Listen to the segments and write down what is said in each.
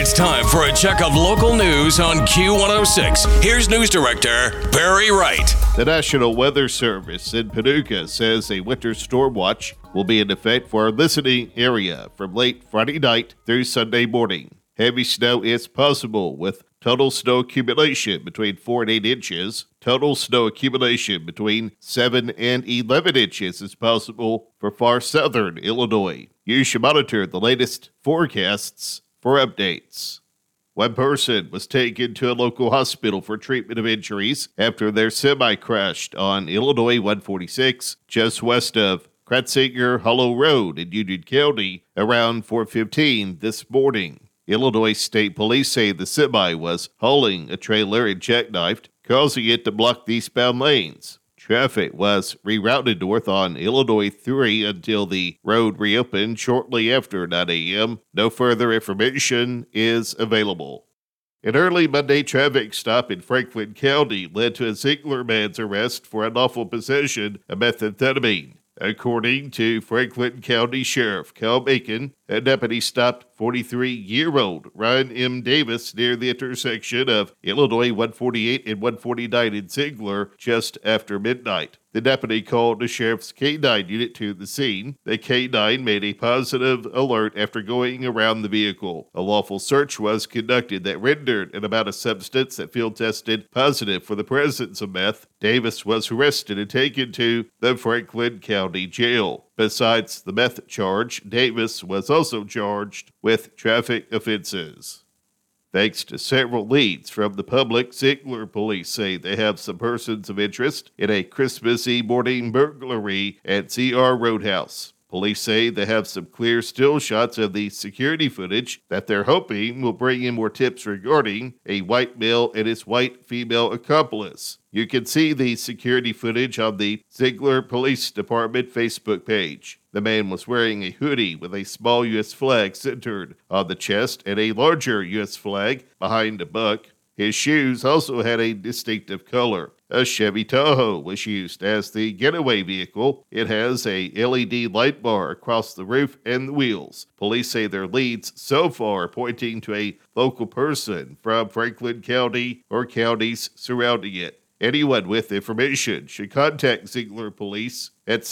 It's time for a check of local news on Q106. Here's News Director Barry Wright. The National Weather Service in Paducah says a winter storm watch will be in effect for our listening area from late Friday night through Sunday morning. Heavy snow is possible with total snow accumulation between 4 and 8 inches. Total snow accumulation between 7 and 11 inches is possible for far southern Illinois. You should monitor the latest forecasts for updates. One person was taken to a local hospital for treatment of injuries after their semi crashed on Illinois 146 just west of Kratzinger Hollow Road in Union County around 4:15 this morning. Illinois State Police say the semi was hauling a trailer and jackknifed, causing it to block the eastbound lanes. Traffic was rerouted north on Illinois 3 until the road reopened shortly after 9 a.m. No further information is available. An early Monday traffic stop in Franklin County led to a Ziegler man's arrest for unlawful possession of methamphetamine. According to Franklin County Sheriff Cal Bacon, a deputy stopped 43-year-old Ryan M. Davis near the intersection of Illinois 148 and 149 in Ziegler just after midnight. The deputy called the sheriff's K-9 unit to the scene. The K-9 made a positive alert after going around the vehicle. A lawful search was conducted that rendered an amount of substance that field tested positive for the presence of meth. Davis was arrested and taken to the Franklin County Jail. Besides the meth charge, Davis was also charged with traffic offenses. Thanks to several leads from the public, Ziegler police say they have some persons of interest in a Christmas Eve morning burglary at CR Roadhouse. Police say they have some clear still shots of the security footage that they're hoping will bring in more tips regarding a white male and his white female accomplice. You can see the security footage on the Ziegler Police Department Facebook page. The man was wearing a hoodie with a small U.S. flag centered on the chest and a larger U.S. flag behind a buck. His shoes also had a distinctive color. A Chevy Tahoe was used as the getaway vehicle. It has a LED light bar across the roof and the wheels. Police say their leads so far pointing to a local person from Franklin County or counties surrounding it. Anyone with information should contact Ziegler Police at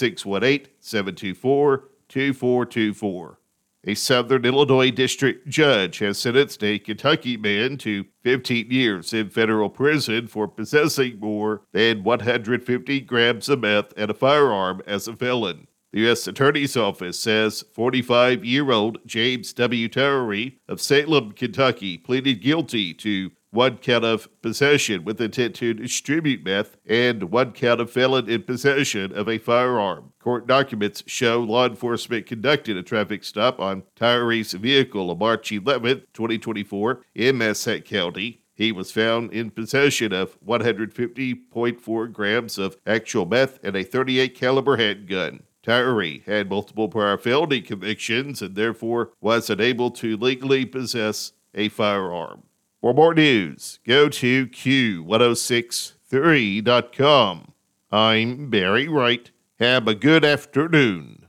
618-724-2424. A Southern Illinois district judge has sentenced a Kentucky man to 15 years in federal prison for possessing more than 150 grams of meth and a firearm as a felon. The U.S. Attorney's Office says 45-year-old James W. Towery of Salem, Kentucky, pleaded guilty to 1 count of possession with intent to distribute meth and 1 count of felon in possession of a firearm. Court documents show law enforcement conducted a traffic stop on Towery's vehicle on March 11, 2024 in Massac County. He was found in possession of 150.4 grams of actual meth and a .38 caliber handgun. Towery had multiple prior felony convictions and therefore was unable to legally possess a firearm. For more news, go to Q1063.com. I'm Barry Wright. Have a good afternoon.